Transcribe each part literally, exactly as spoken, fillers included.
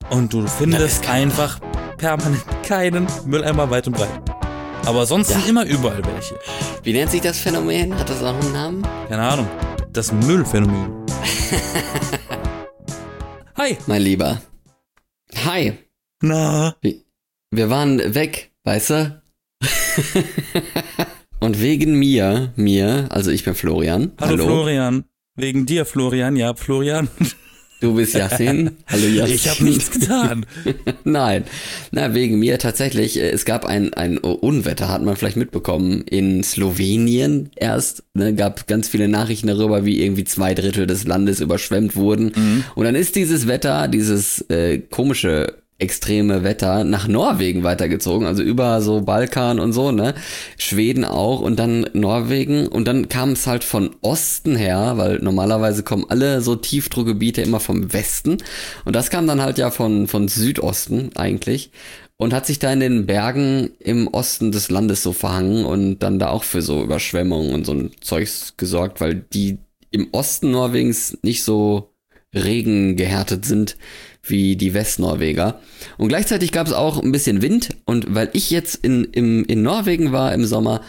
und du findest einfach permanent keinen Mülleimer weit und breit. Aber sonst Ja. sind immer überall welche. Wie nennt sich das Phänomen? Hat das auch einen Namen? Keine Ahnung. Das Müllphänomen. Hi. Mein Lieber. Hi. Na. Wir waren weg, weißt du? Und wegen mir, mir, also ich bin Florian. Hallo, Hallo Florian. Wegen dir, Florian. Ja, Florian. Du bist Yassin. Hallo Yassin. Ich habe nichts getan. Nein, na wegen mir tatsächlich. Es gab ein ein Unwetter, hat man vielleicht mitbekommen, in Slowenien erst. Ne, gab ganz viele Nachrichten darüber, wie irgendwie zwei Drittel des Landes überschwemmt wurden. Mhm. Und dann ist dieses Wetter, dieses äh, komische extreme Wetter nach Norwegen weitergezogen, also über so Balkan und so, ne, Schweden auch und dann Norwegen und dann kam es halt von Osten her, weil normalerweise kommen alle so Tiefdruckgebiete immer vom Westen und das kam dann halt ja von von Südosten eigentlich und hat sich da in den Bergen im Osten des Landes so verhangen und dann da auch für so Überschwemmungen und so ein Zeugs gesorgt, weil die im Osten Norwegens nicht so regengehärtet sind wie die Westnorweger. Und gleichzeitig gab es auch ein bisschen Wind und weil ich jetzt in, im, in Norwegen war im Sommer,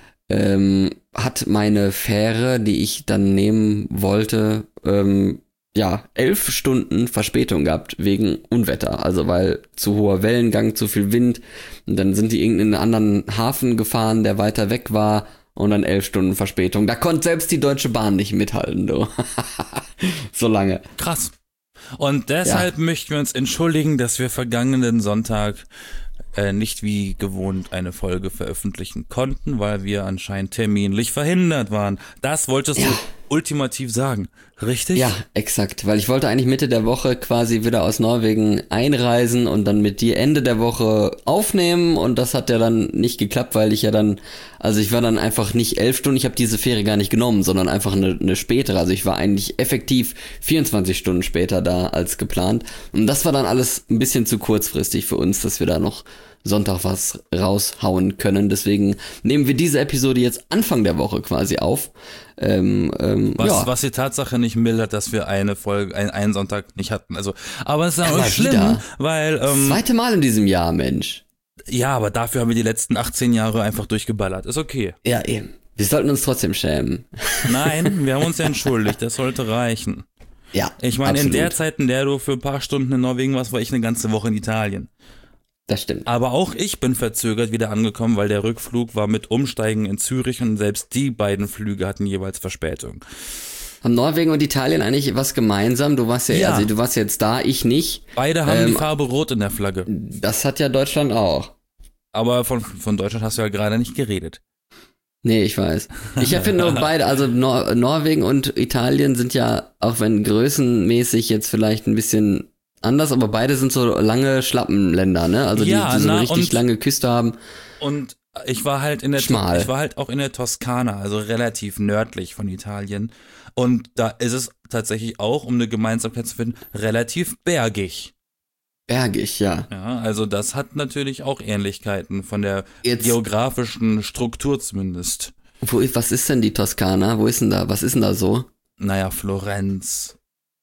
ähm, hat meine Fähre, die ich dann nehmen wollte, ähm, ja, elf Stunden Verspätung gehabt wegen Unwetter. Also weil zu hoher Wellengang, zu viel Wind und dann sind die in einen anderen Hafen gefahren, der weiter weg war und dann elf Stunden Verspätung. Da konnte selbst die Deutsche Bahn nicht mithalten, du. So lange. Krass. Und deshalb ja. möchten wir uns entschuldigen, dass wir vergangenen Sonntag äh, nicht wie gewohnt eine Folge veröffentlichen konnten, weil wir anscheinend terminlich verhindert waren. Das wolltest ja. du ultimativ sagen, richtig? Ja, exakt, weil ich wollte eigentlich Mitte der Woche quasi wieder aus Norwegen einreisen und dann mit dir Ende der Woche aufnehmen und das hat ja dann nicht geklappt, weil ich ja dann, also ich war dann einfach nicht elf Stunden, ich habe diese Fähre gar nicht genommen, sondern einfach eine, eine spätere, also ich war eigentlich effektiv vierundzwanzig Stunden später da als geplant und das war dann alles ein bisschen zu kurzfristig für uns, dass wir da noch Sonntag was raushauen können. Deswegen nehmen wir diese Episode jetzt Anfang der Woche quasi auf. Ähm, ähm, was, ja. was die Tatsache nicht mildert, dass wir eine Folge, ein, einen Sonntag nicht hatten. Also, aber es ist auch ja, nicht schlimm, wieder. weil ähm, zweite Mal in diesem Jahr, Mensch. Ja, aber dafür haben wir die letzten achtzehn Jahre einfach durchgeballert. Ist okay. Ja, eben. Wir sollten uns trotzdem schämen. Nein, wir haben uns ja entschuldigt. Das sollte reichen. Ja, Ich meine, absolut. in der Zeit, in der du für ein paar Stunden in Norwegen warst, war ich eine ganze Woche in Italien. Das stimmt. Aber auch ich bin verzögert wieder angekommen, weil der Rückflug war mit Umsteigen in Zürich und selbst die beiden Flüge hatten jeweils Verspätung. Haben Norwegen und Italien eigentlich was gemeinsam? Du warst ja, Ja. also du warst jetzt da, ich nicht. Beide haben Ähm, die Farbe Rot in der Flagge. Das hat ja Deutschland auch. Aber von, von Deutschland hast du ja gerade nicht geredet. Nee, ich weiß. Ich finde nur beide, also Nor- Norwegen und Italien sind ja, auch wenn größenmäßig jetzt vielleicht ein bisschen anders, aber beide sind so lange Schlappenländer, ne? Also Ja, die, die so na, eine richtig und- lange Küste haben. Und ich war halt in der Schmal. ich war halt auch in der Toskana, also relativ nördlich von Italien. Und da ist es tatsächlich auch, um eine Gemeinsamkeit zu finden, relativ bergig. Bergig, ja. Ja, also das hat natürlich auch Ähnlichkeiten von der Jetzt- geografischen Struktur zumindest. Wo, was ist denn die Toskana? Wo ist denn da? Was ist denn da so? Naja, Florenz,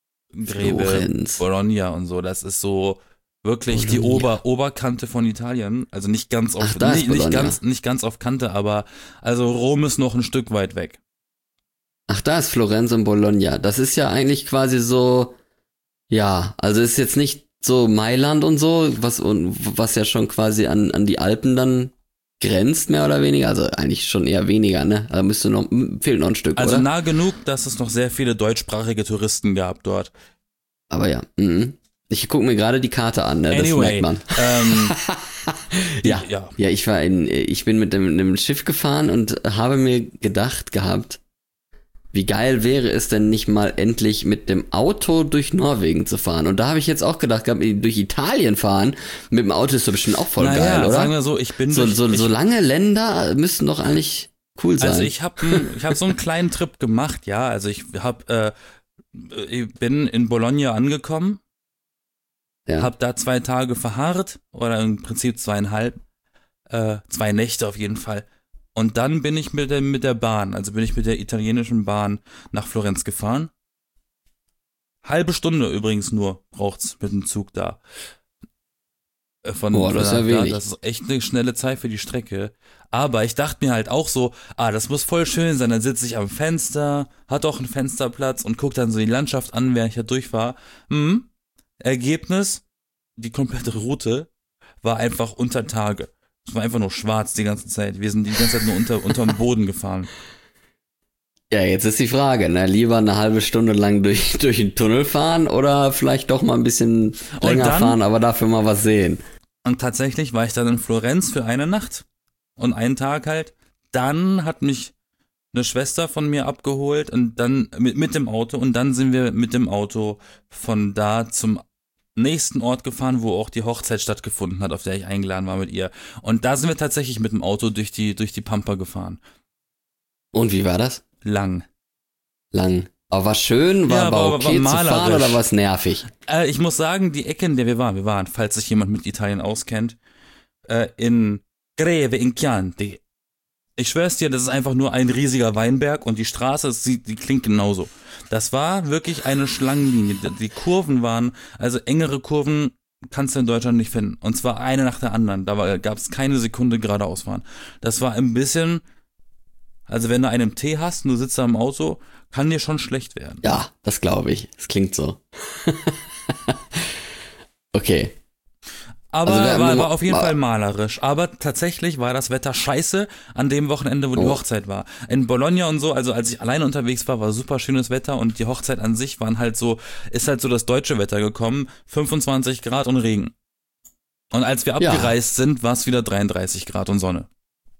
Greve, Florenz. Bologna und so, das ist so wirklich die Bologna. Ober Oberkante von Italien, also nicht ganz auf Ach, da ist nicht, nicht Bologna. ganz nicht ganz auf Kante, aber also Rom ist noch ein Stück weit weg. Ach, da ist Florenz und Bologna. Das ist ja eigentlich quasi so, ja, also ist jetzt nicht so Mailand und so, was, und was ja schon quasi an, an die Alpen dann grenzt, mehr oder weniger. Also eigentlich schon eher weniger, ne? Da müsste noch, fehlt noch ein Stück, Also oder? nah genug, dass es noch sehr viele deutschsprachige Touristen gab dort. Aber ja, mhm. Ich gucke mir gerade die Karte an, ne? Das Anyway, merkt man. ähm, Ja. ja. Ja, ich war in, ich bin mit einem, einem Schiff gefahren und habe mir gedacht gehabt, wie geil wäre es denn nicht mal endlich mit dem Auto durch Norwegen zu fahren? Und da habe ich jetzt auch gedacht gehabt, durch Italien fahren mit dem Auto ist doch bestimmt auch voll naja, geil, oder? sagen wir so, ich bin so, durch, so, ich, so lange Länder müssten doch eigentlich cool sein. Also ich habe ich hab so einen kleinen Trip gemacht, ja. Also ich hab, äh, ich bin in Bologna angekommen, ja. hab da zwei Tage verharrt oder im Prinzip zweieinhalb, äh, zwei Nächte auf jeden Fall. Und dann bin ich mit der, mit der Bahn, also bin ich mit der italienischen Bahn nach Florenz gefahren. Halbe Stunde übrigens nur braucht's mit dem Zug da. Von, Boah, das ist ja wenig. Das ist echt eine schnelle Zeit für die Strecke. Aber ich dachte mir halt auch so, ah, das muss voll schön sein. Dann sitze ich am Fenster, hat auch einen Fensterplatz und guck dann so die Landschaft an, während ich da durchfahre. Hm, Ergebnis, die komplette Route war einfach unter Tage. Es war einfach nur schwarz die ganze Zeit. Wir sind die ganze Zeit nur unter unterm Boden gefahren. Ja, jetzt ist die Frage, ne? Lieber eine halbe Stunde lang durch, durch den Tunnel fahren oder vielleicht doch mal ein bisschen länger dann, fahren, aber dafür mal was sehen. Und tatsächlich war ich dann in Florenz für eine Nacht und einen Tag halt. Dann hat mich eine Schwester von mir abgeholt und dann mit, mit dem Auto und dann sind wir mit dem Auto von da zum nächsten Ort gefahren, wo auch die Hochzeit stattgefunden hat, auf der ich eingeladen war mit ihr. Und da sind wir tatsächlich mit dem Auto durch die, durch die Pampa gefahren. Und wie war das? Lang. Lang. Aber war schön, war, ja, war okay war zu fahren oder war es nervig? Äh, ich muss sagen, die Ecke, in der wir waren, wir waren, falls sich jemand mit Italien auskennt, äh, in Greve in Chianti. Ich schwör's dir, das ist einfach nur ein riesiger Weinberg und die Straße, die, die klingt genauso. Das war wirklich eine Schlangenlinie. Die, die Kurven waren, also engere Kurven kannst du in Deutschland nicht finden. Und zwar eine nach der anderen. Da gab es keine Sekunde geradeaus fahren. Das war ein bisschen... Also wenn du einen Tee hast und du sitzt da im Auto, kann dir schon schlecht werden. Ja, das glaube ich. Das klingt so. Okay. Aber also war, war auf jeden war, Fall malerisch. Aber tatsächlich war das Wetter scheiße an dem Wochenende, wo oh. die Hochzeit war. In Bologna und so, also als ich alleine unterwegs war, war super schönes Wetter und die Hochzeit an sich waren halt so, ist halt so das deutsche Wetter gekommen, fünfundzwanzig Grad und Regen. Und als wir abgereist ja. sind, war es wieder dreiunddreißig Grad und Sonne.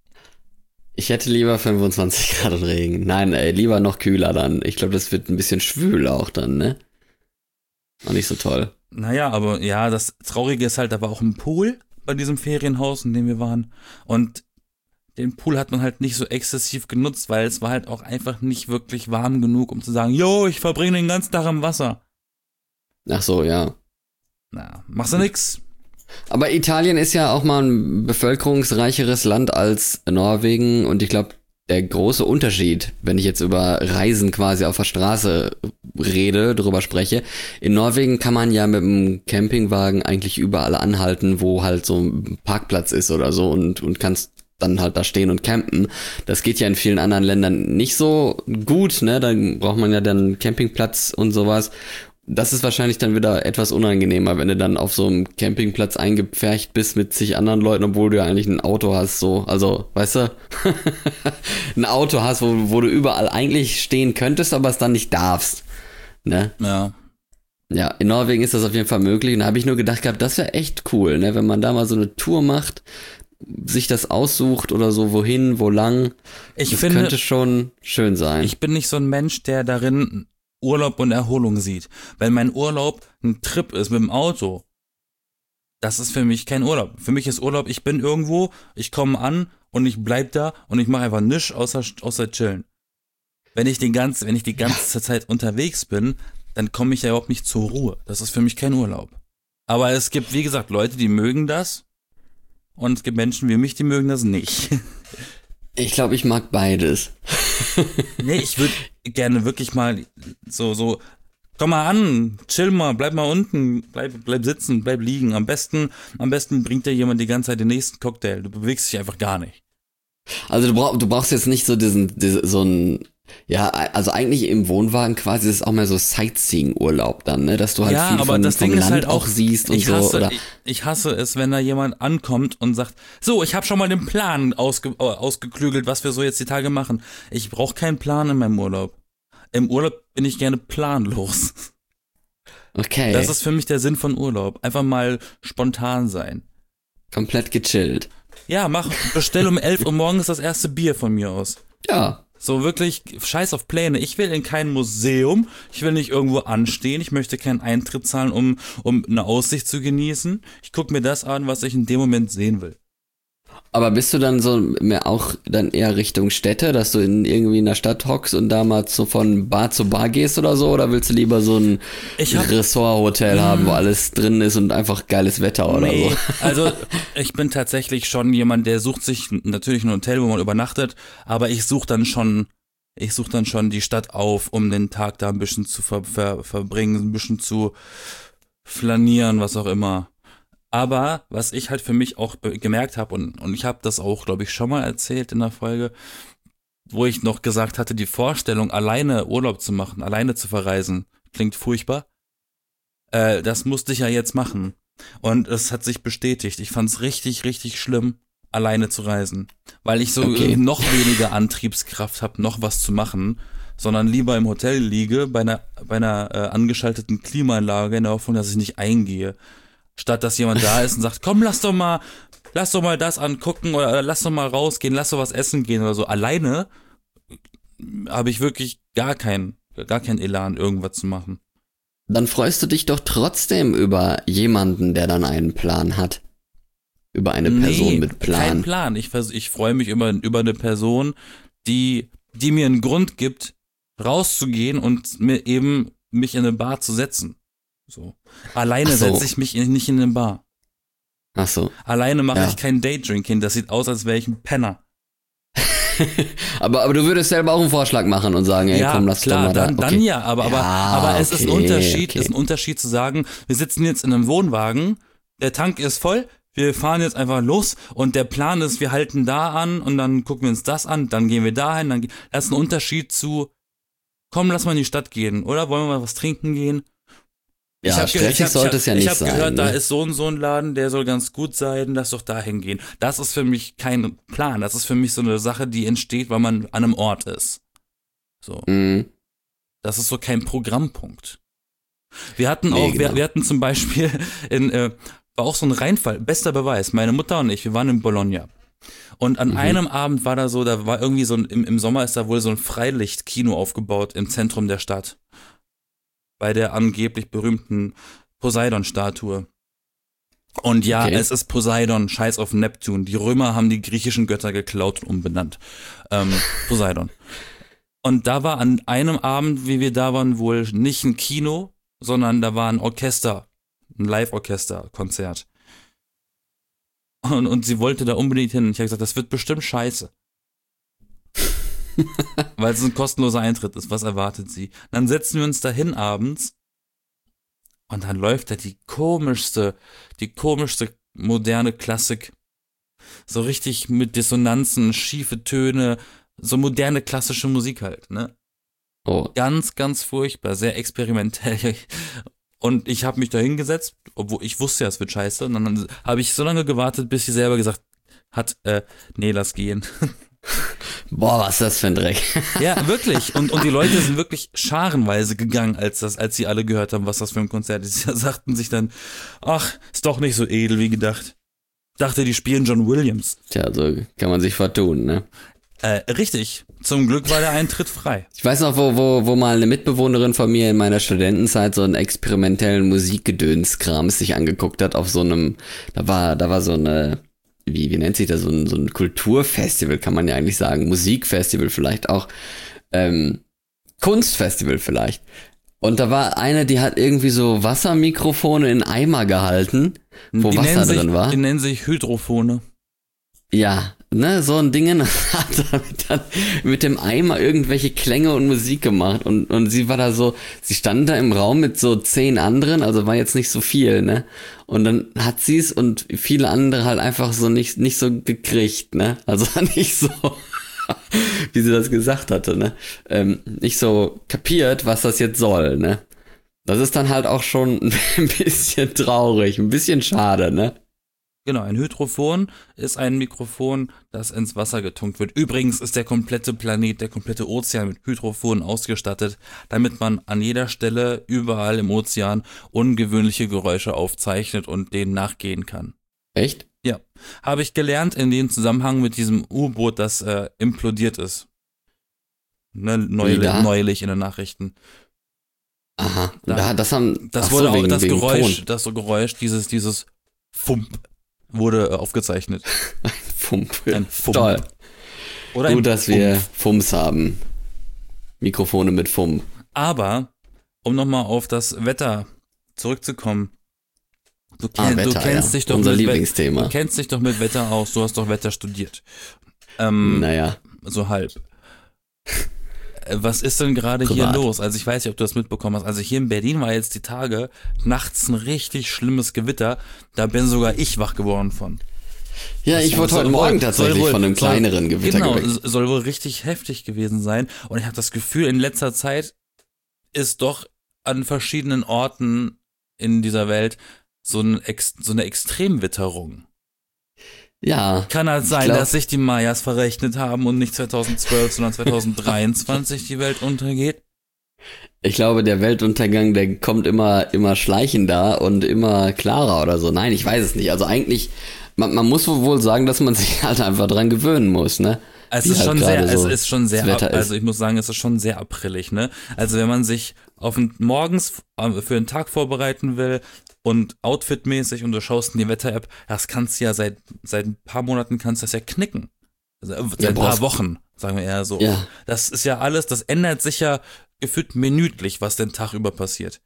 Ich hätte lieber fünfundzwanzig Grad und Regen. Nein, ey, lieber noch kühler dann. Ich glaube, das wird ein bisschen schwül auch dann, ne? Auch nicht so toll. Naja, aber ja, das Traurige ist halt, da war auch ein Pool bei diesem Ferienhaus, in dem wir waren. Und den Pool hat man halt nicht so exzessiv genutzt, weil es war halt auch einfach nicht wirklich warm genug, um zu sagen, yo, ich verbringe den ganzen Tag im Wasser. Ach so, ja. Na, machst du nix. Aber Italien ist ja auch mal ein bevölkerungsreicheres Land als Norwegen und ich glaube, der große Unterschied, wenn ich jetzt über Reisen quasi auf der Straße rede, drüber spreche, in Norwegen kann man ja mit dem Campingwagen eigentlich überall anhalten, wo halt so ein Parkplatz ist oder so und, und kannst dann halt da stehen und campen. Das geht ja in vielen anderen Ländern nicht so gut, ne? Da braucht man ja dann einen Campingplatz und sowas. Das ist wahrscheinlich dann wieder etwas unangenehmer, wenn du dann auf so einem Campingplatz eingepfercht bist mit zig anderen Leuten, obwohl du ja eigentlich ein Auto hast, so, also, weißt du, ein Auto hast, wo, wo du überall eigentlich stehen könntest, aber es dann nicht darfst, ne? Ja. Ja, in Norwegen ist das auf jeden Fall möglich und da habe ich nur gedacht gehabt, das wäre echt cool, ne, wenn man da mal so eine Tour macht, sich das aussucht oder so, wohin, wo lang, ich das finde, könnte schon schön sein. Ich bin nicht so ein Mensch, der darin Urlaub und Erholung sieht. Wenn mein Urlaub ein Trip ist mit dem Auto, das ist für mich kein Urlaub. Für mich ist Urlaub, ich bin irgendwo, ich komme an und ich bleib da und ich mache einfach nichts außer, außer chillen. Wenn ich, den ganz, wenn ich die ganze ja. Zeit unterwegs bin, dann komme ich ja überhaupt nicht zur Ruhe. Das ist für mich kein Urlaub. Aber es gibt, wie gesagt, Leute, die mögen das und es gibt Menschen wie mich, die mögen das nicht. Ich glaube, ich mag beides. Nee, ich würde gerne wirklich mal so, so, komm mal an, chill mal, bleib mal unten, bleib, bleib sitzen, bleib liegen. Am besten, am besten bringt dir jemand die ganze Zeit den nächsten Cocktail. Du bewegst dich einfach gar nicht. Also du, brauch, du brauchst jetzt nicht so diesen, diesen so ein, ja, also eigentlich im Wohnwagen quasi ist es auch mehr so Sightseeing-Urlaub dann, ne, dass du halt ja, viel aber von, das vom Ding Land ist halt auch, auch siehst und ich so. Hasse, oder ich, ich hasse es, wenn da jemand ankommt und sagt, so, ich habe schon mal den Plan ausge, äh, ausgeklügelt, was wir so jetzt die Tage machen. Ich brauche keinen Plan in meinem Urlaub. Im Urlaub bin ich gerne planlos. Okay. Das ist für mich der Sinn von Urlaub. Einfach mal spontan sein. Komplett gechillt. Ja, mach, bestell um elf Uhr morgens das erste Bier von mir aus. Ja. So wirklich, scheiß auf Pläne. Ich will in kein Museum, ich will nicht irgendwo anstehen, ich möchte keinen Eintritt zahlen, um, um eine Aussicht zu genießen. Ich gucke mir das an, was ich in dem Moment sehen will. Aber bist du dann so mehr auch dann eher Richtung Städte, dass du in irgendwie in der Stadt hockst und da mal so von Bar zu Bar gehst oder so? Oder willst du lieber so ein hab, Resort-Hotel haben, wo alles drin ist und einfach geiles Wetter oder nee, so? Also ich bin tatsächlich schon jemand, der sucht sich natürlich ein Hotel, wo man übernachtet, aber ich suche dann schon Ich suche dann schon die Stadt auf, um den Tag da ein bisschen zu ver- ver- verbringen, ein bisschen zu flanieren, was auch immer. Aber was ich halt für mich auch be- gemerkt habe, und, und ich habe das auch, glaube ich, schon mal erzählt in der Folge, wo ich noch gesagt hatte, die Vorstellung, alleine Urlaub zu machen, alleine zu verreisen, klingt furchtbar. Äh, das musste ich ja jetzt machen. Und es hat sich bestätigt. Ich fand es richtig, richtig schlimm, alleine zu reisen. Weil ich so Okay. noch weniger Antriebskraft habe, noch was zu machen, sondern lieber im Hotel liege, bei einer, bei einer äh, angeschalteten Klimaanlage, in der Hoffnung, dass ich nicht eingehe. Statt dass jemand da ist und sagt, komm, lass doch mal, lass doch mal das angucken oder lass doch mal rausgehen, lass doch was essen gehen oder so. Alleine habe ich wirklich gar keinen, gar keinen Elan, irgendwas zu machen. Dann freust du dich doch trotzdem über jemanden, der dann einen Plan hat. Über eine Person Nee, mit Plan. kein Plan. Ich, vers- ich freue mich über, über eine Person, die, die mir einen Grund gibt, rauszugehen und mir eben mich in eine Bar zu setzen. So. Alleine Ach so. setze ich mich in, nicht in eine Bar. Ach so. Alleine mache Ja. ich kein Daydrinking. Das sieht aus, als wäre ich ein Penner. aber, aber du würdest selber auch einen Vorschlag machen und sagen, ey, ja, komm, lass klar, doch mal dann, da. dann Okay. ja, aber, aber, Ja, aber es ist ein okay, Unterschied, okay. ist ein Unterschied zu sagen, wir sitzen jetzt in einem Wohnwagen, der Tank ist voll, wir fahren jetzt einfach los und der Plan ist, wir halten da an und dann gucken wir uns das an, dann gehen wir dahin, dann, ge- das ist ein Unterschied zu, komm, lass mal in die Stadt gehen, oder wollen wir mal was trinken gehen? Ja, hab ge- stressig hab- sollte ich es ja hab, nicht ich hab sein. gehört, da ne? ist so und so ein Laden, der soll ganz gut sein, lass doch da hingehen. Das ist für mich kein Plan, das ist für mich so eine Sache, die entsteht, weil man an einem Ort ist. So. Mhm. Das ist so kein Programmpunkt. Wir hatten Nee, auch, genau. wir, wir hatten zum Beispiel in, äh, war auch so ein Reinfall, bester Beweis, meine Mutter und ich, wir waren in Bologna. Und an Mhm. einem Abend war da so, da war irgendwie so ein, im, im Sommer ist da wohl so ein Freilichtkino aufgebaut im Zentrum der Stadt. Bei der angeblich berühmten Poseidon-Statue. Und ja, Okay. es ist Poseidon, scheiß auf Neptun. Die Römer haben die griechischen Götter geklaut und umbenannt. Ähm, Poseidon. Und da war an einem Abend, wie wir da waren, wohl nicht ein Kino, sondern da war ein Orchester, ein Live-Orchester-Konzert. Und, und sie wollte da unbedingt hin. Und ich habe gesagt, das wird bestimmt scheiße. Weil es ein kostenloser Eintritt ist. Was erwartet sie? Dann setzen wir uns da hin abends und dann läuft da die komischste, die komischste moderne Klassik. So richtig mit Dissonanzen, schiefe Töne, so moderne klassische Musik halt, ne? Oh. Ganz, ganz furchtbar, sehr experimentell. Und ich habe mich da hingesetzt, obwohl ich wusste ja, es wird scheiße. Und dann habe ich so lange gewartet, bis sie selber gesagt hat, äh, nee, lass gehen. Boah, was ist das für ein Dreck. Ja, wirklich. Und, und die Leute sind wirklich scharenweise gegangen, als das, als sie alle gehört haben, was das für ein Konzert ist. Sie sagten sich dann, ach, ist doch nicht so edel wie gedacht. Dachte, die spielen John Williams. Tja, so kann man sich vertun, ne? Äh, richtig. Zum Glück war der Eintritt frei. Ich weiß noch, wo, wo, wo mal eine Mitbewohnerin von mir in meiner Studentenzeit so einen experimentellen Musikgedönskram sich angeguckt hat auf so einem, da war, da war so eine, wie, wie nennt sich das, so ein, so ein Kulturfestival, kann man ja eigentlich sagen, Musikfestival vielleicht auch, ähm, Kunstfestival vielleicht. Und da war eine, die hat irgendwie so Wassermikrofone in Eimer gehalten, wo die Wasser nennen sich, drin war. Die nennen sich Hydrophone. Ja, ne, so ein Ding hat damit dann mit dem Eimer irgendwelche Klänge und Musik gemacht und, und sie war da so, sie stand da im Raum mit so zehn anderen, also war jetzt nicht so viel, ne, und dann hat sie es und viele andere halt einfach so nicht, nicht so gekriegt, ne, also nicht so, wie sie das gesagt hatte, ne, ähm, nicht so kapiert, was das jetzt soll, ne. Das ist dann halt auch schon ein bisschen traurig, ein bisschen schade, ne. Genau, ein Hydrophon ist ein Mikrofon, das ins Wasser getunkt wird. Übrigens ist der komplette Planet, der komplette Ozean mit Hydrophonen ausgestattet, damit man an jeder Stelle, überall im Ozean, ungewöhnliche Geräusche aufzeichnet und denen nachgehen kann. Echt? Ja, habe ich gelernt in dem Zusammenhang mit diesem U-Boot, das äh, implodiert ist. Ne, neulich, da? neulich in den Nachrichten. Aha, Da- da, das haben, Das ach wurde so, auch, wegen, das wegen Geräusch, Ton. das so Geräusch, dieses, dieses Fump wurde äh, aufgezeichnet. Fump. Ein Fump. Toll. Oder Gut, ein dass wir Fump. Fums haben. Mikrofone mit Fump. Aber, um nochmal auf das Wetter zurückzukommen, du, Ah, kenn, Wetter, du kennst ja. dich doch Unser mit Lieblingsthema. We- du kennst dich doch mit Wetter aus, du hast doch Wetter studiert. Ähm, Naja. so halb. Was ist denn gerade hier los? Also ich weiß nicht, ob du das mitbekommen hast. Also hier in Berlin war jetzt die Tage nachts ein richtig schlimmes Gewitter. Da bin sogar ich wach geworden von. Ja, das ich wurde heute Morgen tatsächlich wohl, von einem kleineren soll, Gewitter genau, geweckt. Soll wohl richtig heftig gewesen sein. Und ich habe das Gefühl, in letzter Zeit ist doch an verschiedenen Orten in dieser Welt so, ein, so eine Extremwitterung. Ja. Kann halt sein, glaub, dass sich die Mayas verrechnet haben und nicht zweitausendzwölf, sondern zweitausenddreiundzwanzig die Welt untergeht? Ich glaube, der Weltuntergang, der kommt immer, immer schleichender und immer klarer oder so. Nein, ich weiß es nicht. Also eigentlich, man, man muss wohl sagen, dass man sich halt einfach dran gewöhnen muss, ne? Es ist, halt schon sehr, so es ist schon sehr, ab, also ich muss sagen, es ist schon sehr aprillig, ne? Also wenn man sich auf ein, morgens für einen Tag vorbereiten will und outfitmäßig und du schaust in die Wetter-App, das kannst du ja seit, seit ein paar Monaten kannst du das ja knicken. Also seit ja, ein paar Wochen, sagen wir eher so. Ja. Das ist ja alles, das ändert sich ja gefühlt minütlich, was den Tag über passiert.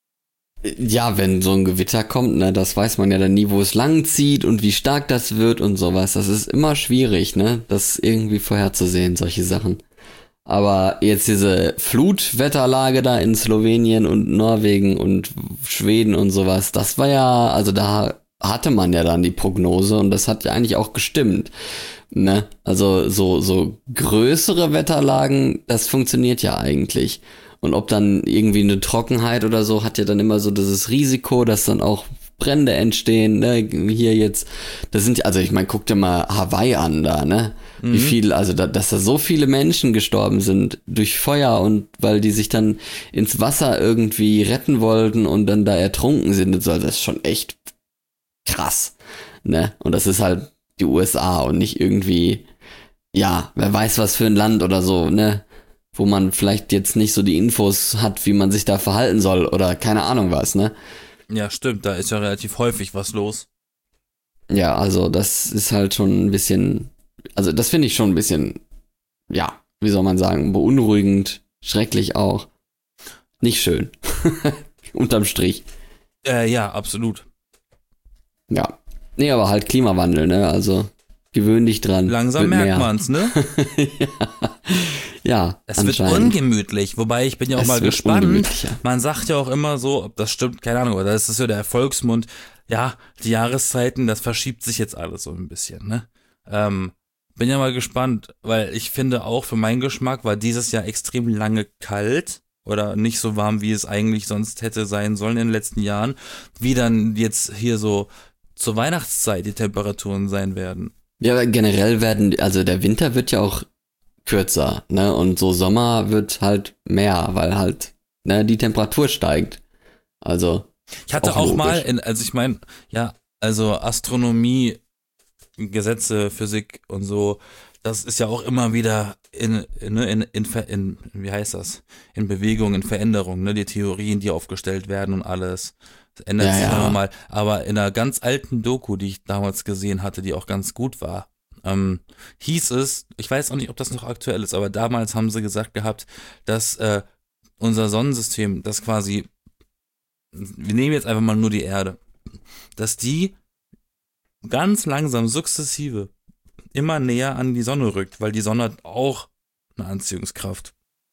Ja, wenn so ein Gewitter kommt, ne, das weiß man ja dann nie, wo es lang zieht und wie stark das wird und sowas. Das ist immer schwierig, ne, das irgendwie vorherzusehen, solche Sachen. Aber jetzt diese Flutwetterlage da in Slowenien und Norwegen und Schweden und sowas, das war ja, also da hatte man ja dann die Prognose und das hat ja eigentlich auch gestimmt, ne? Also so, so größere Wetterlagen, das funktioniert ja eigentlich. Und ob dann irgendwie eine Trockenheit oder so, hat ja dann immer so dieses Risiko, dass dann auch Brände entstehen, ne, hier jetzt, das sind, also ich meine, guck dir mal Hawaii an da, ne, mhm. wie viel, also da, dass da so viele Menschen gestorben sind durch Feuer und weil die sich dann ins Wasser irgendwie retten wollten und dann da ertrunken sind und so, das ist schon echt krass, ne, und das ist halt die U S A und nicht irgendwie, ja, wer weiß was für ein Land oder so, ne, wo man vielleicht jetzt nicht so die Infos hat, wie man sich da verhalten soll oder keine Ahnung was, ne? Ja, stimmt, da ist ja relativ häufig was los. Ja, also das ist halt schon ein bisschen, also das finde ich schon ein bisschen, ja, wie soll man sagen, beunruhigend, schrecklich auch. Nicht schön. Unterm Strich. Äh, ja, absolut. Ja. Nee, aber halt Klimawandel, ne? Also gewöhn dich dran. Langsam merkt mehr. man's, ne? ja. Ja, es wird ungemütlich, wobei ich bin ja auch es mal gespannt. Man sagt ja auch immer so, ob das stimmt, keine Ahnung, oder das ist so der Volksmund, ja, die Jahreszeiten, das verschiebt sich jetzt alles so ein bisschen, ne? Ähm, bin ja mal gespannt, weil ich finde auch, für meinen Geschmack war dieses Jahr extrem lange kalt oder nicht so warm, wie es eigentlich sonst hätte sein sollen in den letzten Jahren, wie dann jetzt hier so zur Weihnachtszeit die Temperaturen sein werden. Ja, generell werden, also der Winter wird ja auch kürzer, ne, und so Sommer wird halt mehr, weil halt, ne, die Temperatur steigt. Also ich hatte auch, auch mal, in, also ich meine, ja, also Astronomie, Gesetze, Physik und so, das ist ja auch immer wieder in, in, in, in, in wie heißt das, in Bewegung, in Veränderung, ne, die Theorien, die aufgestellt werden und alles. Das ändert ja, sich ja. nochmal. Aber in einer ganz alten Doku, die ich damals gesehen hatte, die auch ganz gut war, Ähm, hieß es, ich weiß auch nicht, ob das noch aktuell ist, aber damals haben sie gesagt gehabt, dass äh, unser Sonnensystem, das quasi, wir nehmen jetzt einfach mal nur die Erde, dass die ganz langsam, sukzessive immer näher an die Sonne rückt, weil die Sonne hat auch eine Anziehungskraft.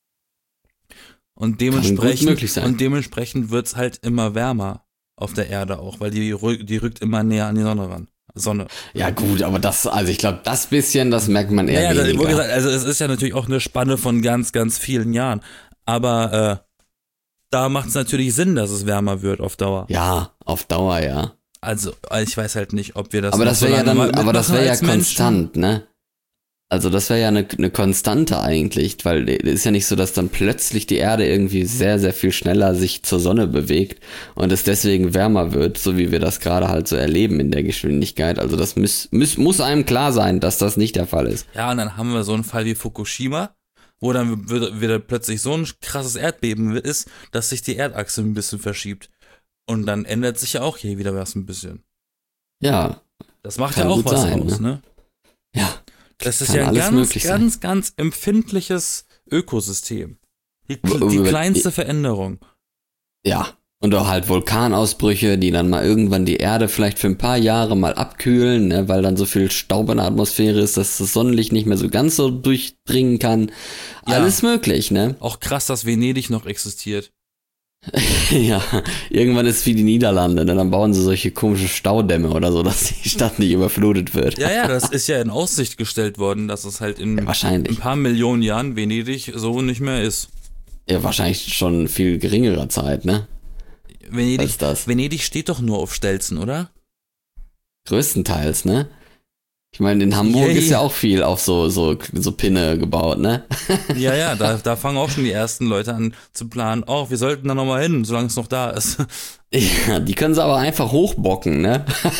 Und dementsprechend, und dementsprechend wird es halt immer wärmer auf der Erde auch, weil die, die rückt immer näher an die Sonne ran. Sonne. Ja gut, aber das, also ich glaube, das bisschen, das merkt man eher ja, weniger. Gesagt, also es ist ja natürlich auch eine Spanne von ganz, ganz vielen Jahren, aber äh, da macht es natürlich Sinn, dass es wärmer wird auf Dauer. Ja, auf Dauer, ja. Also, ich weiß halt nicht, ob wir das aber das wäre so ja dann, aber das wäre ja konstant, ne? Also das wäre ja eine, eine Konstante eigentlich, weil es ist ja nicht so, dass dann plötzlich die Erde irgendwie sehr, sehr viel schneller sich zur Sonne bewegt und es deswegen wärmer wird, so wie wir das gerade halt so erleben in der Geschwindigkeit. Also das muss, muss, muss einem klar sein, dass das nicht der Fall ist. Ja, und dann haben wir so einen Fall wie Fukushima, wo dann wieder plötzlich so ein krasses Erdbeben ist, dass sich die Erdachse ein bisschen verschiebt. Und dann ändert sich ja auch hier wieder was ein bisschen. Ja. Das macht ja auch was sein, aus, ne? Ja. Das ist ja ein ganz, ganz, ganz empfindliches Ökosystem. Die, die kleinste Veränderung. Ja. Und auch halt Vulkanausbrüche, die dann mal irgendwann die Erde vielleicht für ein paar Jahre mal abkühlen, ne, weil dann so viel Staub in der Atmosphäre ist, dass das Sonnenlicht nicht mehr so ganz so durchdringen kann. Ja. Alles möglich, ne? Auch krass, dass Venedig noch existiert. Ja, irgendwann ist es wie die Niederlande, ne? Dann bauen sie solche komischen Staudämme oder so, dass die Stadt nicht überflutet wird. Ja, ja, das ist ja in Aussicht gestellt worden, dass es halt in Ja, wahrscheinlich. ein paar Millionen Jahren Venedig so nicht mehr ist. Ja, wahrscheinlich schon viel geringerer Zeit, ne? Venedig, Was ist das? Venedig steht doch nur auf Stelzen, oder? Größtenteils, ne? Ich meine, in Hamburg Yay. ist ja auch viel auf so, so, so Pinne gebaut, ne? Ja, ja, da, da fangen auch schon die ersten Leute an zu planen. Oh, wir sollten da nochmal hin, solange es noch da ist. Ja, die können sie aber einfach hochbocken, ne?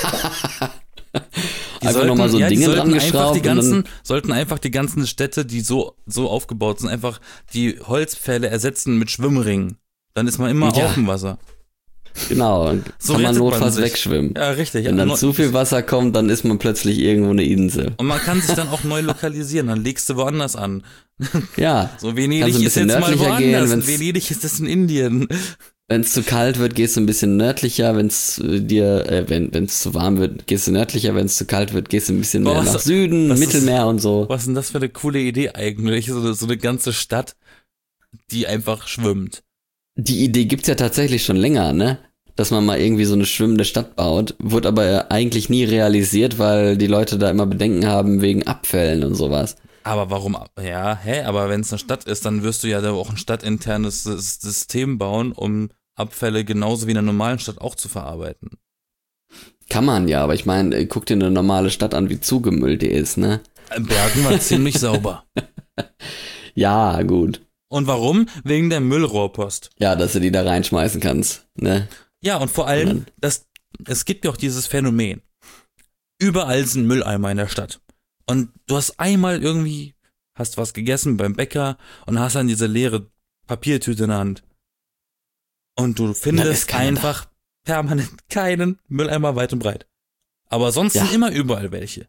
Die einfach nochmal so ja, die Dinge sollten dran einfach geschraubt die und ganzen, dann, sollten einfach die ganzen Städte, die so, so aufgebaut sind, einfach die Holzpfähle ersetzen mit Schwimmringen. Dann ist man immer Ja. auf dem Wasser. genau, und So kann man rettet man notfalls sich. wegschwimmen. Ja, richtig. Wenn dann Ja, zu viel Wasser kommt, dann ist man plötzlich irgendwo eine Insel. und man kann sich dann auch neu lokalisieren, dann legst du woanders an. Ja, So, Kannst Venedig du ein ist bisschen jetzt mal nördlicher gehen, woanders. wenn's- Venedig ist das in Indien. wenn es zu kalt wird, gehst du ein bisschen nördlicher, wenn es dir, äh, wenn wenn es zu warm wird, gehst du nördlicher, wenn es zu kalt wird, gehst du ein bisschen Boah, mehr was- nach Süden, was ist- Mittelmeer und so. Was ist denn das für eine coole Idee eigentlich? So, so eine ganze Stadt, die einfach schwimmt. Die Idee gibt's ja tatsächlich schon länger, ne? Dass man mal irgendwie so eine schwimmende Stadt baut, wurde aber eigentlich nie realisiert, weil die Leute da immer Bedenken haben wegen Abfällen und sowas. Aber warum? Ja, hä? Aber wenn es eine Stadt ist, dann wirst du ja da auch ein stadtinternes Sys- System bauen, um Abfälle genauso wie in einer normalen Stadt auch zu verarbeiten. Kann man ja, aber ich meine, äh, guck dir eine normale Stadt an, wie zugemüllt die ist, ne? Bergen war ziemlich sauber. Ja, gut. Und warum? Wegen der Müllrohrpost. Ja, dass du die da reinschmeißen kannst, ne? Ja, und vor allem, das, es gibt ja auch dieses Phänomen. Überall sind Mülleimer in der Stadt. Und du hast einmal irgendwie, hast was gegessen beim Bäcker und hast dann diese leere Papiertüte in der Hand. Und du ist findest keiner einfach permanent keinen Mülleimer weit und breit. Aber sonst Ja. sind immer überall welche.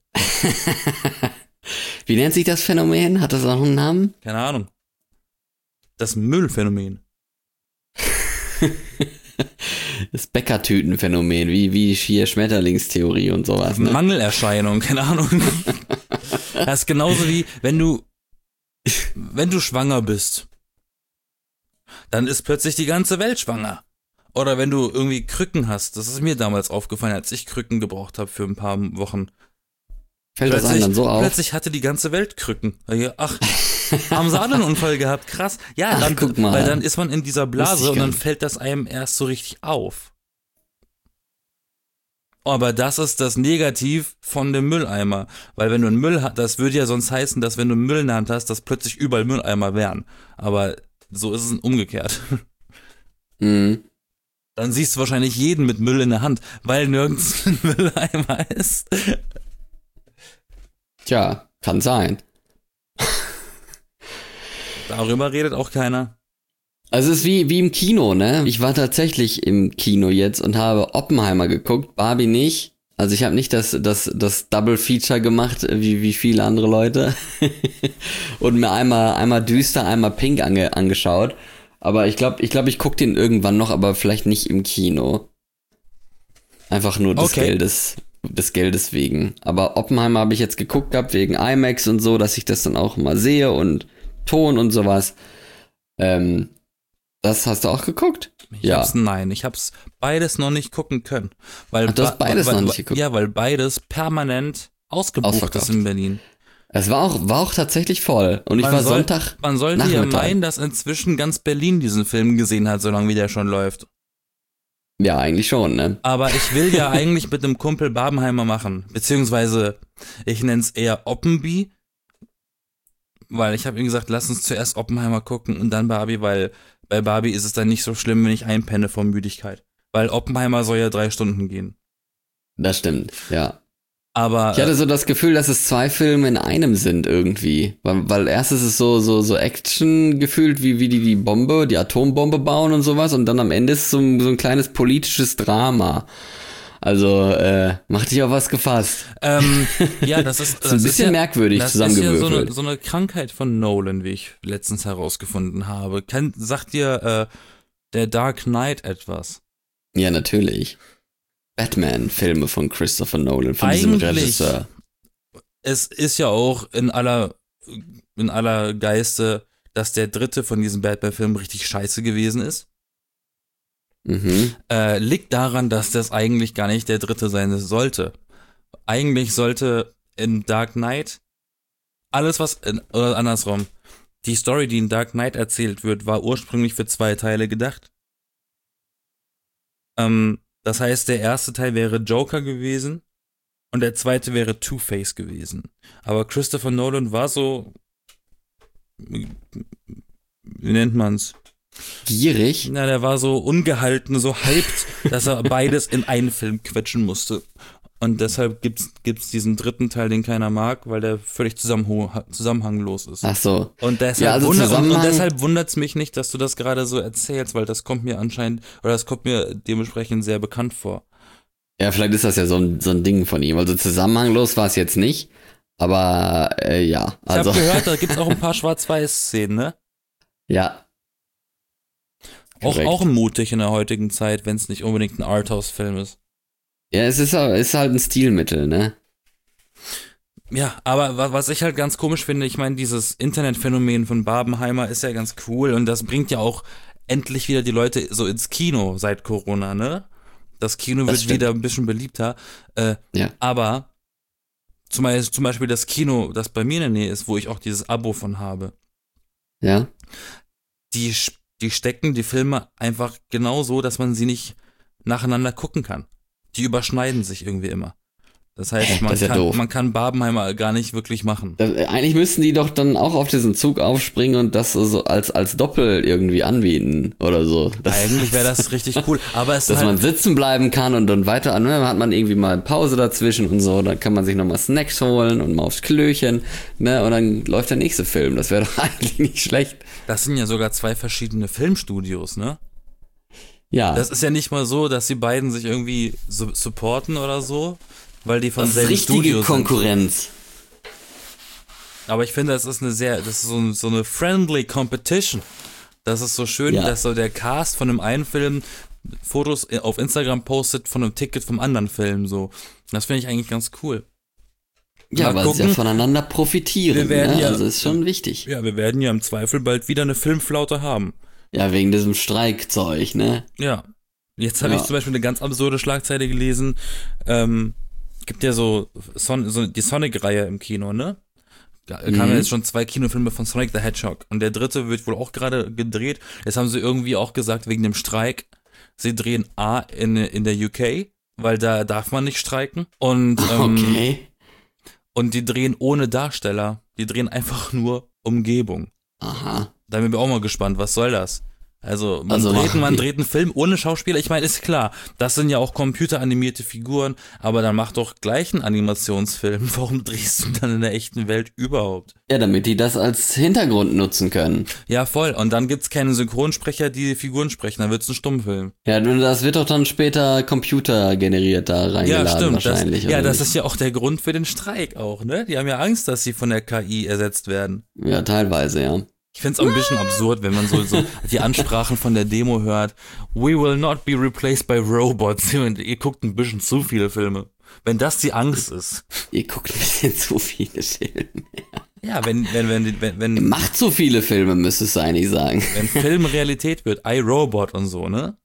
Wie nennt sich das Phänomen? Hat das auch einen Namen? Keine Ahnung. Das Müllphänomen. Das Bäckertütenphänomen, wie, wie hier Schmetterlingstheorie und sowas, ne? Mangelerscheinung, keine Ahnung. Das ist genauso wie, wenn du, wenn du schwanger bist, dann ist plötzlich die ganze Welt schwanger. Oder wenn du irgendwie Krücken hast, das ist mir damals aufgefallen, als ich Krücken gebraucht habe für ein paar Wochen. Fällt das einem dann so auf? Plötzlich hatte die ganze Welt Krücken. Ach, haben sie alle einen Unfall gehabt, krass. Ja, Ach, dann, guck mal. weil dann ist man in dieser Wusste Blase ich und gar dann nicht. fällt das einem erst so richtig auf. Aber das ist das Negativ von dem Mülleimer. Weil wenn du einen Müll hast, das würde ja sonst heißen, dass wenn du Müll in der Hand hast, dass plötzlich überall Mülleimer wären. Aber so ist es umgekehrt. Mhm. Dann siehst du wahrscheinlich jeden mit Müll in der Hand, weil nirgends ein Mülleimer ist. Tja, kann sein. Darüber redet auch keiner. Also es ist wie, wie im Kino, ne? Ich war tatsächlich im Kino jetzt und habe Oppenheimer geguckt, Barbie nicht. Also ich habe nicht das, das, das Double Feature gemacht, wie, wie viele andere Leute. Und mir einmal, einmal düster, einmal pink ange, angeschaut. Aber ich glaube, ich, glaub, ich gucke den irgendwann noch, aber vielleicht nicht im Kino. Einfach nur des Okay. Geldes, des Geldes wegen. Aber Oppenheimer habe ich jetzt geguckt gehabt wegen IMAX und so, dass ich das dann auch mal sehe und Ton und sowas. Ähm, das hast du auch geguckt? Ich Ja. hab's, nein, ich hab's beides noch nicht gucken können. Weil Ach, du hast ba- beides weil, noch nicht geguckt? Ja, weil beides permanent ausgebucht Ausverkauft. ist in Berlin. Es war auch, war auch tatsächlich voll. Und ich Man war soll- Sonntag. Man sollte ja Nachmittag. meinen, dass inzwischen ganz Berlin diesen Film gesehen hat, solange wie der schon läuft. Ja, eigentlich schon, ne? Aber ich will ja eigentlich mit dem Kumpel Barbenheimer machen. Beziehungsweise, ich nenn's eher Oppenbi. Weil ich habe ihm gesagt, lass uns zuerst Oppenheimer gucken und dann Barbie, weil bei Barbie ist es dann nicht so schlimm, wenn ich einpenne vor Müdigkeit. Weil Oppenheimer soll ja drei Stunden gehen. Das stimmt, ja. Aber Ich hatte so das Gefühl, dass es zwei Filme in einem sind irgendwie. Weil, weil erst ist es so, so, so Action gefühlt, wie, wie die die Bombe, die Atombombe bauen und sowas. Und dann am Ende ist es so, ein- so ein kleines politisches Drama. Also, äh, mach dich auf was gefasst. Ähm, ja, das ist, Das ist ein das bisschen ja, merkwürdig das ist ja so zusammengewürfelt. eine, so eine Krankheit von Nolan, wie ich letztens herausgefunden habe. Kennt, sagt dir äh, der Dark Knight etwas? Ja, natürlich. Batman-Filme von Christopher Nolan, von diesem Regisseur. Es ist ja auch in aller, in aller Geiste, dass der dritte von diesen Batman-Filmen richtig scheiße gewesen ist. Mhm. Äh, liegt daran, dass das eigentlich gar nicht der dritte sein sollte. Eigentlich sollte in Dark Knight alles, was, in, oder andersrum, die Story, die in Dark Knight erzählt wird, war ursprünglich für zwei Teile gedacht. Ähm, das heißt, der erste Teil wäre Joker gewesen und der zweite wäre Two-Face gewesen. Aber Christopher Nolan war so, wie nennt man's? Gierig? Na, der war so ungehalten, so hyped, dass er beides in einen Film quetschen musste. Und deshalb gibt's, gibt's diesen dritten Teil, den keiner mag, weil der völlig zusammenhanglos ist. Ach so. Und deshalb, ja, also wunder, Zusammenhang- und, und deshalb wundert's mich nicht, dass du das gerade so erzählst, weil das kommt mir anscheinend, oder das kommt mir dementsprechend sehr bekannt vor. Ja, vielleicht ist das ja so ein, so ein Ding von ihm. Also zusammenhanglos war es jetzt nicht, aber äh, ja. Also. Ich habe gehört, da gibt's auch ein paar Schwarz-Weiß-Szenen, ne? Ja. Auch, auch mutig in der heutigen Zeit, wenn es nicht unbedingt ein Arthouse-Film ist. Ja, es ist, ist halt ein Stilmittel, ne? Ja, aber was ich halt ganz komisch finde, ich meine, dieses Internetphänomen von Barbenheimer ist ja ganz cool und das bringt ja auch endlich wieder die Leute so ins Kino seit Corona, ne? Das Kino Das wird stimmt. wieder ein bisschen beliebter. Äh, Ja. Aber zum Beispiel, zum Beispiel das Kino, das bei mir in der Nähe ist, wo ich auch dieses Abo von habe, Ja. die, die stecken die Filme einfach genau so, dass man sie nicht nacheinander gucken kann. Die überschneiden sich irgendwie immer. Das heißt, Hä, man, das ist ja kann, doof. man kann Barbenheimer gar nicht wirklich machen. Das, eigentlich müssten die doch dann auch auf diesen Zug aufspringen und das so als, als Doppel irgendwie anbieten oder so. Das, Eigentlich wäre das richtig cool. Aber es ist dass halt, man sitzen bleiben kann und dann weiter, dann hat man irgendwie mal Pause dazwischen und so, dann kann man sich nochmal Snacks holen und mal aufs Klöchen, ne, und dann läuft der nächste Film. Das wäre doch eigentlich nicht schlecht. das sind ja sogar zwei verschiedene Filmstudios, ne? Ja, Das ist ja nicht mal so, dass die beiden sich irgendwie so supporten oder so, weil die von das ist selben richtige Studio sind. Konkurrenz. Aber ich finde, das ist eine sehr, das ist so, so eine friendly Competition. Das ist so schön, Ja. dass so der Cast von einem einen Film Fotos auf Instagram postet von einem Ticket vom anderen Film, so. Das finde ich eigentlich ganz cool. Ja, Mal weil sie ja gucken. voneinander profitieren, Wir werden ne? ja- Also ist schon wichtig. Ja, wir werden ja im Zweifel bald wieder eine Filmflaute haben. Ja, wegen diesem Streikzeug, ne? Ja. Jetzt habe Ja. ich zum Beispiel eine ganz absurde Schlagzeile gelesen. Ähm, gibt ja so, Son so die Sonic-Reihe im Kino, ne? Da kamen Mhm. ja jetzt schon zwei Kinofilme von Sonic the Hedgehog. Und der dritte wird wohl auch gerade gedreht. Jetzt haben sie irgendwie auch gesagt, wegen dem Streik, sie drehen A in, in der U K, weil da darf man nicht streiken. Und, ähm, Okay. und die drehen ohne Darsteller. Die drehen einfach nur Umgebung. Aha. Da bin ich auch mal gespannt, was soll das? Also man, Also, dreht, man wie- dreht einen Film ohne Schauspieler, ich meine, ist klar, das sind ja auch computeranimierte Figuren, aber dann mach doch gleich einen Animationsfilm. Warum drehst du dann in der echten Welt überhaupt? Ja, damit die das als Hintergrund nutzen können. Ja, voll. Und dann gibt's keine Synchronsprecher, die die Figuren sprechen, dann wird's ein Stummfilm. Ja, das wird doch dann später computergeneriert da reingeladen Ja, stimmt. Das, wahrscheinlich. ja, oder das nicht? ist ja auch der Grund für den Streik auch, ne? Die haben ja Angst, dass sie von der K I ersetzt werden. Ja, teilweise, ja. Ich find's auch ein bisschen absurd, wenn man so, so die Ansprachen von der Demo hört. We will not be replaced by robots. Und ihr guckt ein bisschen zu viele Filme. Wenn das die Angst ist. Ihr guckt ein bisschen zu viele Filme. Ja, wenn, wenn, wenn, wenn, wenn, Ihr macht so viele Filme, müsste es eigentlich sagen. wenn Film Realität wird, iRobot und so, ne?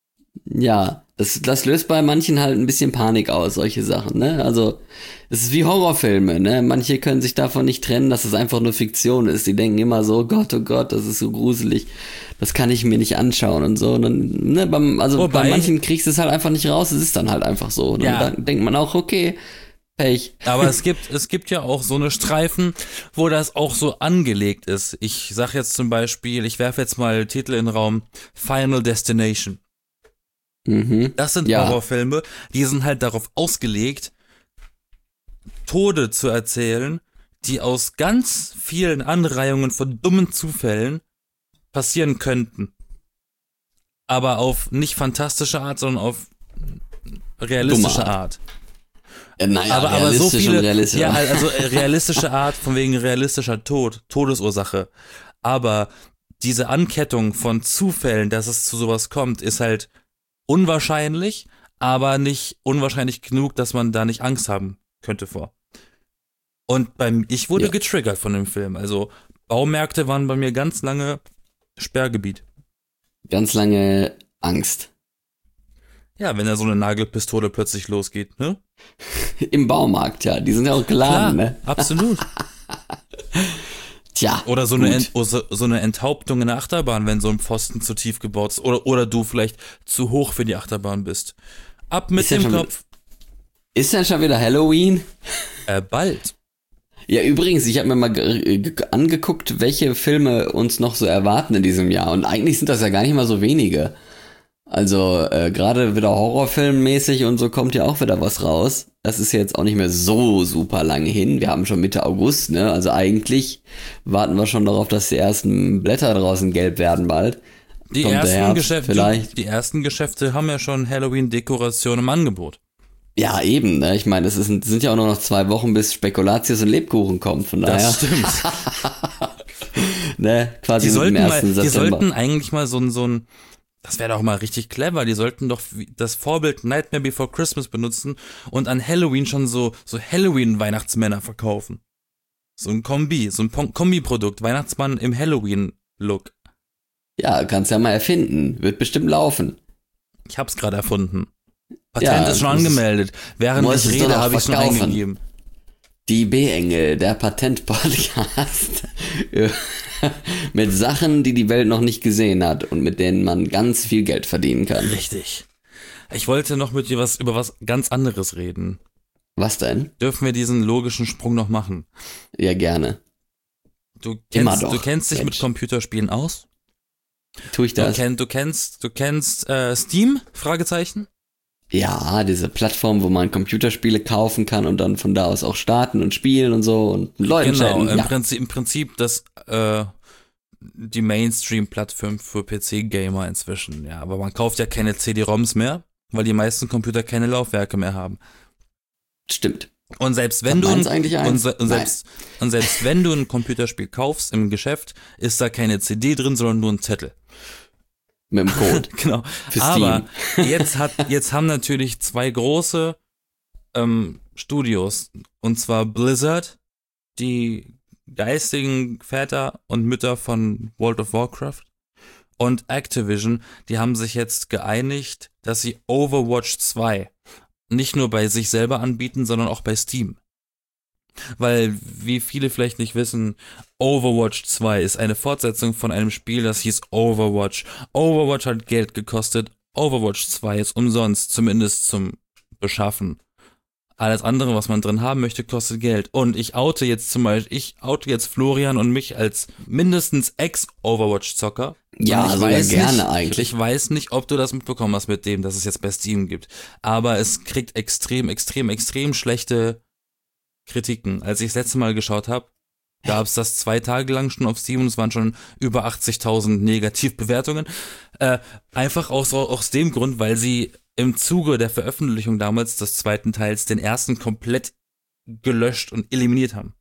Ja, das, das löst bei manchen halt ein bisschen Panik aus, solche Sachen, ne? Also, es ist wie Horrorfilme, ne? Manche können sich davon nicht trennen, dass es einfach nur Fiktion ist. Die denken immer so, Gott, oh Gott, das ist so gruselig. Das kann ich mir nicht anschauen und so. Und dann, ne, beim, also Wobei- bei manchen kriegst du es halt einfach nicht raus, es ist dann halt einfach so. Und Ja. dann denkt man auch, okay, Pech. Aber es gibt, es gibt ja auch so eine Streifen, wo das auch so angelegt ist. Ich sag jetzt zum Beispiel, ich werfe jetzt mal Titel in den Raum, Final Destination. Mhm. Das sind Ja. Horrorfilme, die sind halt darauf ausgelegt, Tode zu erzählen, die aus ganz vielen Anreihungen von dummen Zufällen passieren könnten. Aber auf nicht fantastische Art, sondern auf realistische Dumme Art. Ja, naja, aber, aber so realistisch viele, und realistisch. ja, also äh, realistische Art, von wegen realistischer Tod, Todesursache. Aber diese Ankettung von Zufällen, dass es zu sowas kommt, ist halt unwahrscheinlich, aber nicht unwahrscheinlich genug, dass man da nicht Angst haben könnte vor. Und beim, ich wurde ja. getriggert von dem Film. Also Baumärkte waren bei mir ganz lange Sperrgebiet. Ganz lange Angst. Ja, wenn da so eine Nagelpistole plötzlich losgeht, ne? Im Baumarkt, ja. Die sind ja auch geladen, Klar, ne? Absolut. Tja. Oder so eine, Ent, so, so eine Enthauptung in der Achterbahn, wenn so ein Pfosten zu tief gebaut ist. Oder, oder du vielleicht zu hoch für die Achterbahn bist. Ab mit dem Kopf. Wieder, ist denn schon wieder Halloween? Äh, bald. Ja, übrigens, ich habe mir mal g- g- angeguckt, welche Filme uns noch so erwarten in diesem Jahr. Und eigentlich sind das ja gar nicht mal so wenige. Also äh, gerade wieder Horrorfilmmäßig und so kommt ja auch wieder was raus. Das ist jetzt auch nicht mehr so super lange hin. Wir haben schon Mitte August, ne? Also eigentlich warten wir schon darauf, dass die ersten Blätter draußen gelb werden bald. Die kommt ersten Geschäfte, vielleicht. Die ersten Geschäfte haben ja schon Halloween-Dekoration im Angebot. Ja, eben, ne? Ich meine, es ist, sind ja auch nur noch zwei Wochen, bis Spekulatius und Lebkuchen kommen, von daher. Das stimmt. Ne? Quasi die sollten mit dem ersten mal, die September. sollten eigentlich mal so ein, so ein, das wäre doch mal richtig clever, die sollten doch das Vorbild Nightmare Before Christmas benutzen und an Halloween schon so, so Halloween-Weihnachtsmänner verkaufen. So ein Kombi, so ein Kombi-Produkt, Weihnachtsmann im Halloween-Look. Ja, kannst ja mal erfinden, wird bestimmt laufen. Ich hab's gerade erfunden. Patent Ja, ist schon angemeldet. Während ich rede, habe ich schon eingegeben. Die B-Engel, der Patent-Podcast mit Sachen, die die Welt noch nicht gesehen hat und mit denen man ganz viel Geld verdienen kann. Richtig. Ich wollte noch mit dir was über was ganz anderes reden. Was denn? Dürfen wir diesen logischen Sprung noch machen? Ja, gerne. Du Immer kennst, doch, du kennst dich Mensch. mit Computerspielen aus? Tu ich Du, das? kenn, du kennst, du kennst äh, Steam? Fragezeichen? Ja, diese Plattform, wo man Computerspiele kaufen kann und dann von da aus auch starten und spielen und so und Leuten Genau, chatten. im, Ja. Prinzip, im Prinzip das äh, die Mainstream-Plattform für P C-Gamer inzwischen. Ja, aber man kauft ja keine C D-ROMs mehr, weil die meisten Computer keine Laufwerke mehr haben. Stimmt. Und selbst wenn Hat du meins eigentlich und, eins? se- und Nein. selbst und selbst wenn du ein Computerspiel kaufst im Geschäft, ist da keine C D drin, sondern nur ein Zettel. Mit dem Code. Genau. Für Aber jetzt hat jetzt haben natürlich zwei große ähm, Studios, und zwar Blizzard, die geistigen Väter und Mütter von World of Warcraft, und Activision, die haben sich jetzt geeinigt, dass sie Overwatch zwei nicht nur bei sich selber anbieten, sondern auch bei Steam. Weil, wie viele vielleicht nicht wissen, Overwatch zwei ist eine Fortsetzung von einem Spiel, das hieß Overwatch. Overwatch hat Geld gekostet, Overwatch zwei ist umsonst, zumindest zum Beschaffen. Alles andere, was man drin haben möchte, kostet Geld. Und ich oute jetzt zum Beispiel, ich oute jetzt Florian und mich als mindestens Ex-Overwatch-Zocker. Ja, Und ich sogar weiß gerne nicht, eigentlich. Ich weiß nicht, ob du das mitbekommen hast mit dem, dass es jetzt bei Steam gibt. Aber es kriegt extrem, extrem, extrem schlechte Kritiken. Als ich das letzte Mal geschaut habe, gab es das zwei Tage lang schon auf Steam und es waren schon über achtzigtausend Negativbewertungen. Äh, einfach aus, aus dem Grund, weil sie im Zuge der Veröffentlichung damals des zweiten Teils den ersten komplett gelöscht und eliminiert haben.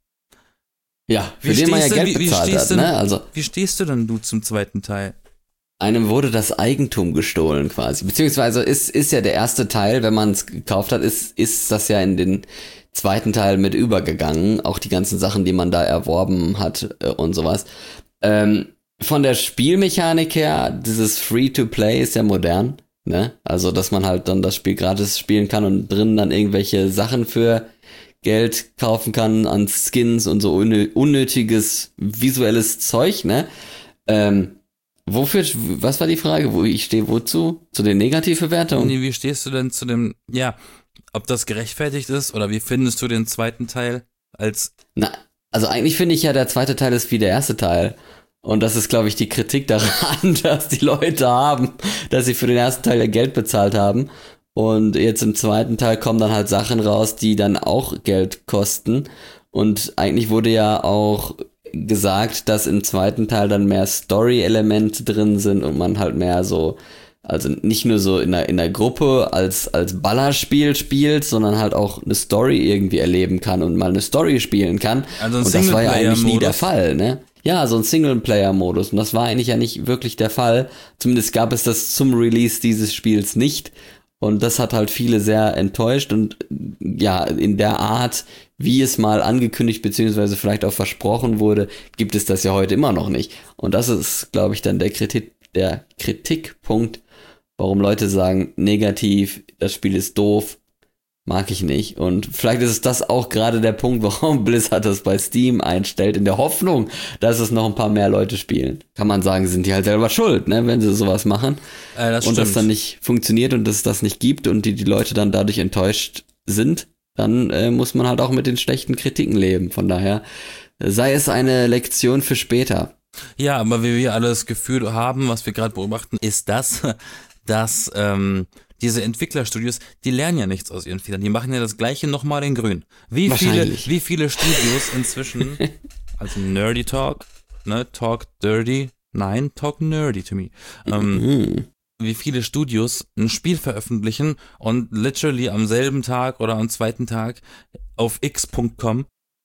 Ja, für Wie den man ja stehst Geld denn- wie- wie bezahlt stehst hat, denn- ne? Also Wie stehst du denn du zum zweiten Teil? einem wurde das Eigentum gestohlen quasi. Beziehungsweise ist, ist ja der erste Teil, wenn man es gekauft hat, ist, ist das ja in den zweiten Teil mit übergegangen. Auch die ganzen Sachen, die man da erworben hat äh, und sowas. Ähm, von der Spielmechanik her, dieses Free-to-Play ist ja modern. Ne? Also, dass man halt dann das Spiel gratis spielen kann und drinnen dann irgendwelche Sachen für Geld kaufen kann an Skins und so unnö- unnötiges visuelles Zeug, ne? Ähm, wofür, was war die Frage? Wo ich stehe, wozu? Zu den Negativbewertungen? Nee, wie stehst du denn zu dem, ja, ob das gerechtfertigt ist oder wie findest du den zweiten Teil als, Na, also eigentlich finde ich ja, der zweite Teil ist wie der erste Teil. Und das ist, glaube ich, die Kritik daran, dass die Leute haben, dass sie für den ersten Teil ja Geld bezahlt haben. Und jetzt im zweiten Teil kommen dann halt Sachen raus, die dann auch Geld kosten. Und eigentlich wurde ja auch gesagt, dass im zweiten Teil dann mehr Story-Elemente drin sind und man halt mehr so, also nicht nur so in der, in der Gruppe als, als Ballerspiel spielt, sondern halt auch eine Story irgendwie erleben kann und mal eine Story spielen kann. Also ein und das war ja eigentlich nie Singleplayer-Modus? der Fall, ne? Ja, so ein Singleplayer-Modus. Und das war eigentlich ja nicht wirklich der Fall. Zumindest gab es das zum Release dieses Spiels nicht. Und das hat halt viele sehr enttäuscht. Und ja, in der Art, wie es mal angekündigt beziehungsweise vielleicht auch versprochen wurde, gibt es das ja heute immer noch nicht. Und das ist, glaube ich, dann der Kritik, der Kritikpunkt, warum Leute sagen, negativ, das Spiel ist doof. Mag ich nicht. Und vielleicht ist das auch gerade der Punkt, warum Blizzard das bei Steam einstellt, in der Hoffnung, dass es noch ein paar mehr Leute spielen. Kann man sagen, sind die halt selber schuld, ne, wenn sie sowas machen. Äh, das und stimmt. das dann nicht funktioniert und es das nicht gibt und die, die Leute dann dadurch enttäuscht sind, dann äh, muss man halt auch mit den schlechten Kritiken leben. Von daher sei es eine Lektion für später. Ja, aber wie wir alle das Gefühl haben, was wir gerade beobachten, ist das, dass ähm, diese Entwicklerstudios, die lernen ja nichts aus ihren Fehlern. Die machen ja das Gleiche nochmal in grün. Wie viele, wie viele Studios inzwischen, also Nerdy Talk, ne, Talk Dirty, nein, Talk Nerdy to me. Ähm, Mhm. wie viele Studios ein Spiel veröffentlichen und literally am selben Tag oder am zweiten Tag auf x Punkt com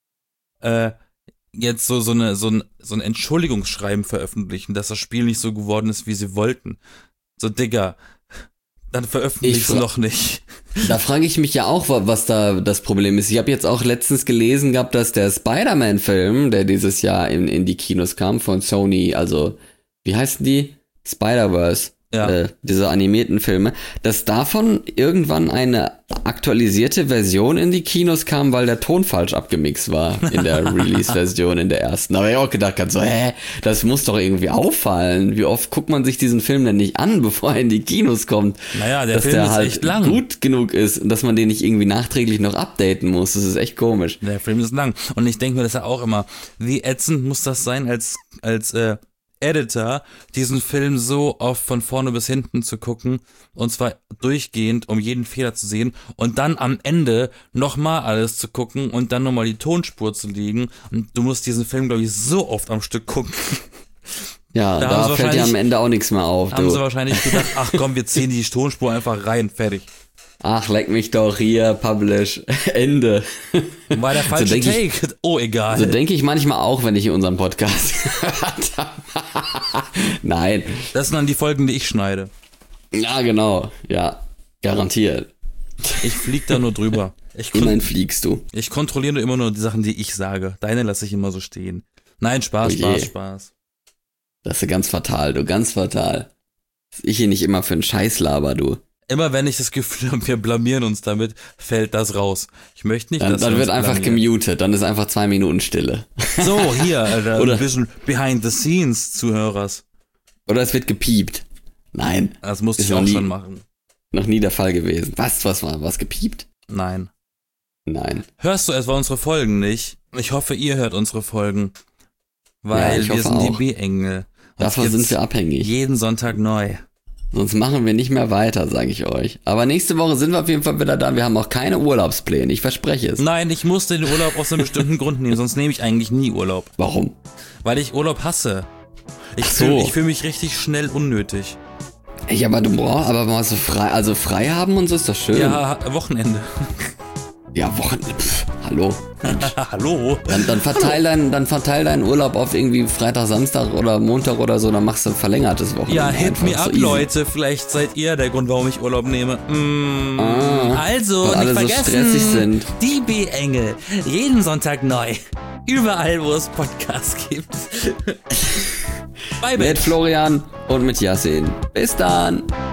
äh, jetzt so, so, eine, so, ein, so ein Entschuldigungsschreiben veröffentlichen, dass das Spiel nicht so geworden ist, wie sie wollten. So, Digga, dann veröffentlich's fra- noch nicht. Da frage ich mich ja auch, wa- was da das Problem ist. Ich habe jetzt auch letztens gelesen gehabt, dass der Spider-Man-Film, der dieses Jahr in, in die Kinos kam, von Sony, also, wie heißen die? Spider-Verse. Ja. Äh, diese animierten Filme, dass davon irgendwann eine aktualisierte Version in die Kinos kam, weil der Ton falsch abgemixt war in der Release-Version in der ersten. Da habe ich auch gedacht, so, hä, das muss doch irgendwie auffallen. Wie oft guckt man sich diesen Film denn nicht an, bevor er in die Kinos kommt? Naja, der dass Film der ist halt echt lang. gut genug ist und dass man den nicht irgendwie nachträglich noch updaten muss. Das ist echt komisch. Der Film ist lang. Und ich denke mir das ja auch immer, wie ätzend muss das sein, als, als äh, Editor, diesen Film so oft von vorne bis hinten zu gucken, und zwar durchgehend, um jeden Fehler zu sehen, und dann am Ende nochmal alles zu gucken und dann nochmal die Tonspur zu legen. Und du musst diesen Film, glaube ich, so oft am Stück gucken. Ja, Da da, haben sie fällt dir am wahrscheinlich- Ende auch nichts mehr auf. Haben Du. sie wahrscheinlich gedacht, ach komm, wir ziehen die Tonspur einfach rein, fertig. Ach, leck mich doch hier, Publish, Ende. War der falsche denk ich- Take? Oh, egal. So denke ich manchmal auch, wenn ich unseren Podcast gehört habe. Nein. Das sind dann die Folgen, die ich schneide. Ja, genau. Ja, garantiert. Ich flieg da nur drüber. Ich, kon Immerhin fliegst du. ich kontrolliere immer nur die Sachen, die ich sage. Deine lasse ich immer so stehen. Nein, Spaß, Oh je. Spaß, Spaß. Das ist ganz fatal, du, ganz fatal. Dass ich hier nicht immer für einen Scheiß laber, du. Immer wenn ich das Gefühl habe, wir blamieren uns damit, fällt das raus. Ich möchte nicht, Dann, dass dann wir wird uns einfach blamieren. gemutet, dann ist einfach zwei Minuten Stille. So, hier, Alter, Oder- ein bisschen behind the scenes, Zuhörers. Oder es wird gepiept. Nein, Das musste Ist ich noch auch nie- schon machen. noch nie der Fall gewesen. Was, was war, was gepiept? Nein. Nein. Hörst du etwa unsere Folgen nicht? Ich hoffe, ihr hört unsere Folgen. Weil Ja, ich wir hoffe sind die auch. B-Engel. Uns Davon gibt's sind wir abhängig. jeden Sonntag neu. Sonst machen wir nicht mehr weiter, sage ich euch. Aber nächste Woche sind wir auf jeden Fall wieder da. Wir haben auch keine Urlaubspläne, ich verspreche es. Nein, ich musste den Urlaub aus einem bestimmten Grund nehmen, sonst nehme ich eigentlich nie Urlaub. Warum? Weil ich Urlaub hasse. Ich Ach so. fühle ich fühl mich richtig schnell unnötig. Ja, aber du brauchst aber mal so frei, also frei haben und so ist doch schön. Ja, Wochenende. Ja, Wochen. Pff, hallo. Hallo? Dann, dann verteil deinen, dann verteil deinen Urlaub auf irgendwie Freitag, Samstag oder Montag oder so, dann machst du ein verlängertes Wochenende. Ja, hit einfach. me So up, easy. Leute. Vielleicht seid ihr der Grund, warum ich Urlaub nehme. Mm. Ah, also, weil alle nicht so vergessen, stressig sind. die B-Engel. Jeden Sonntag neu. Überall, wo es Podcasts gibt. Bye, bye. Mit Florian und mit Yasin. Bis dann.